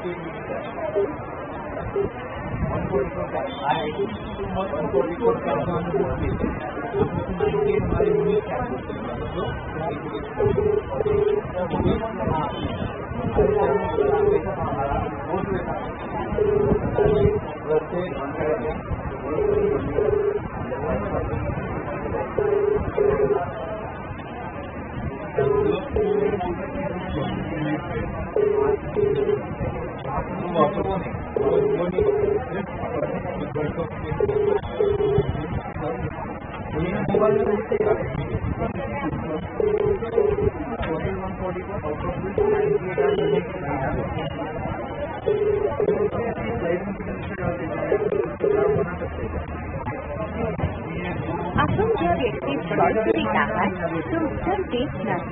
आपण ज्या व्यक्तीस कॉल करीत आहात तो उत्तर देत नाही.